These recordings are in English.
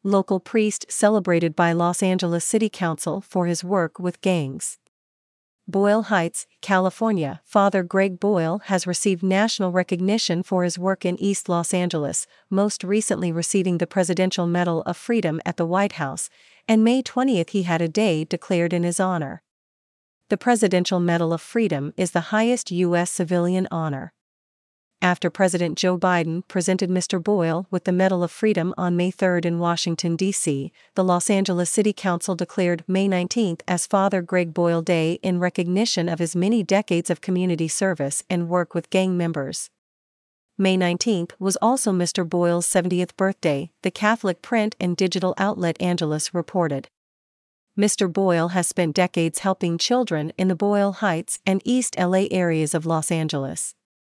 local priest celebrated by Los Angeles City Council for his work with gangs. Boyle Heights, California. Father Greg Boyle has received national recognition for his work in East Los Angeles, most recently receiving the Presidential Medal of Freedom at the White House, and May 20 he had a day declared in his honor. The Presidential Medal of Freedom is the highest U.S. civilian honor. After President Joe Biden presented Mr. Boyle with the Medal of Freedom on May 3 in Washington, D.C., the Los Angeles City Council declared May 19 as Father Greg Boyle Day in recognition of his many decades of community service and work with gang members. May 19 was also Mr. Boyle's 70th birthday, the Catholic print and digital outlet Angelus reported. Mr. Boyle has spent decades helping children in the Boyle Heights and East LA areas of Los Angeles.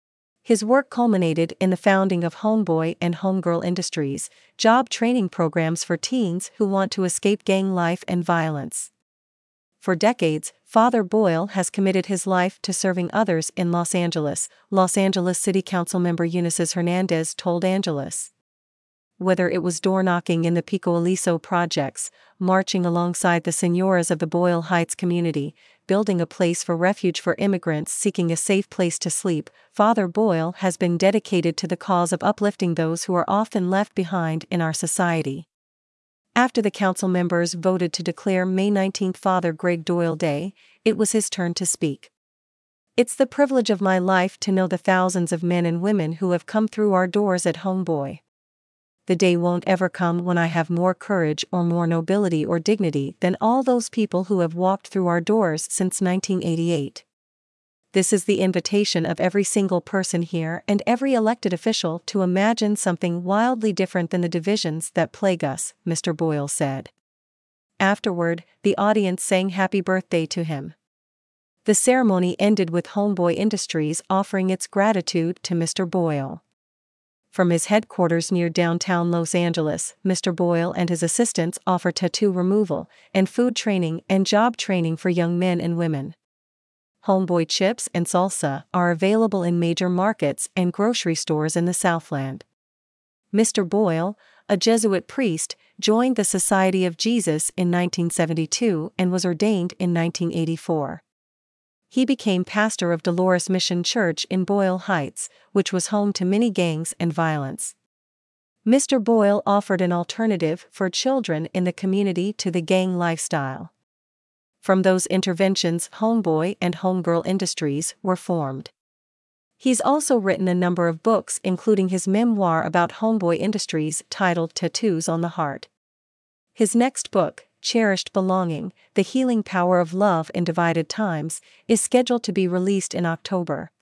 His work culminated in the founding of Homeboy and Homegirl Industries, job training programs for teens who want to escape gang life and violence. For decades, Father Boyle has committed his life to serving others in Los Angeles, Los Angeles City Council member Eunices Hernandez told Angelus. Whether it was door-knocking in the Pico Aliso projects, marching alongside the senoras of the Boyle Heights community, building a place for refuge for immigrants seeking a safe place to sleep, Father Boyle has been dedicated to the cause of uplifting those who are often left behind in our society. After the council members voted to declare May 19 Father Greg Boyle Day, it was his turn to speak. "It's the privilege of my life to know the thousands of men and women who have come through our doors at Homeboy. The day won't ever come when I have more courage or more nobility or dignity than all those people who have walked through our doors since 1988. This is the invitation of every single person here and every elected official to imagine something wildly different than the divisions that plague us," Mr. Boyle said. Afterward, the audience sang happy birthday to him. The ceremony ended with Homeboy Industries offering its gratitude to Mr. Boyle. From his headquarters near downtown Los Angeles, Mr. Boyle and his assistants offer tattoo removal and food training and job training for young men and women. Homeboy chips and salsa are available in major markets and grocery stores in the Southland. Mr. Boyle, a Jesuit priest, joined the Society of Jesus in 1972 and was ordained in 1984. He became pastor of Dolores Mission Church in Boyle Heights, which was home to many gangs and violence. Mr. Boyle offered an alternative for children in the community to the gang lifestyle. From those interventions, Homeboy and Homegirl Industries were formed. He's also written a number of books, including his memoir about Homeboy Industries titled Tattoos on the Heart. His next book, Cherished Belonging: The Healing Power of Love in Divided Times, is scheduled to be released in October.